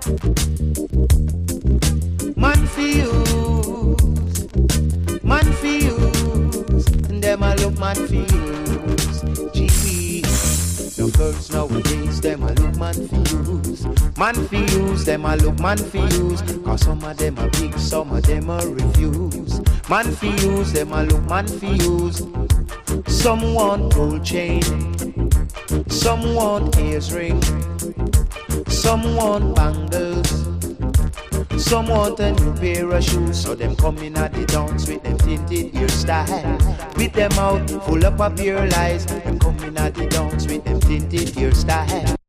Man for use, and them a look man for use. GB, the girls nowadays, them a look man for use. Man for use, them a look man for use. Cause some of them a big, some of them a refuse. Man for use, them a look man for use. Some want gold chain, some want ears ring, some want bangles, some want a new pair of shoes. So them coming at the dance with them tinted hairstyle, with them out full up of pure lies. Them coming at the dance with them tinted hairstyle.